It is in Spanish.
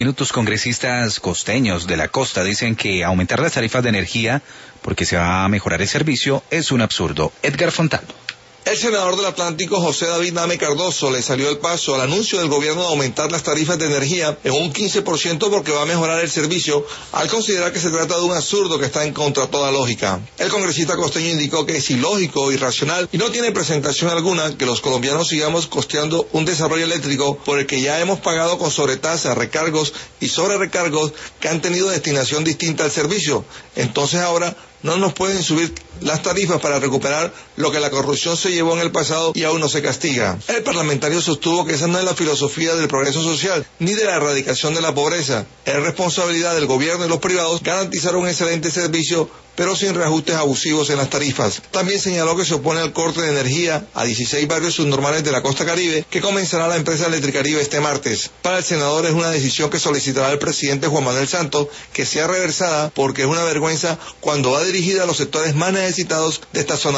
Minutos. Congresistas costeños de la costa dicen que aumentar las tarifas de energía porque se va a mejorar el servicio es un absurdo. Edgar Fontano. El senador del Atlántico, José David Name Cardoso, le salió el paso al anuncio del gobierno de aumentar las tarifas de energía en un 15% porque va a mejorar el servicio, al considerar que se trata de un absurdo que está en contra de toda lógica. El congresista costeño indicó que es ilógico, irracional y no tiene presentación alguna que los colombianos sigamos costeando un desarrollo eléctrico por el que ya hemos pagado con sobretasas, recargos y sobrerecargos que han tenido destinación distinta al servicio. Entonces ahora no nos pueden subir las tarifas para recuperar lo que la corrupción se llevó en el pasado y aún no se castiga. El parlamentario sostuvo que esa no es la filosofía del progreso social ni de la erradicación de la pobreza. Es responsabilidad del gobierno y los privados garantizar un excelente servicio, pero sin reajustes abusivos en las tarifas. También señaló que se opone al corte de energía a 16 barrios subnormales de la costa caribe que comenzará la empresa Electricaribe este martes. Para el senador es una decisión que solicitará el presidente Juan Manuel Santos que sea reversada porque es una vergüenza cuando va dirigida a los sectores más necesitados de esta zona.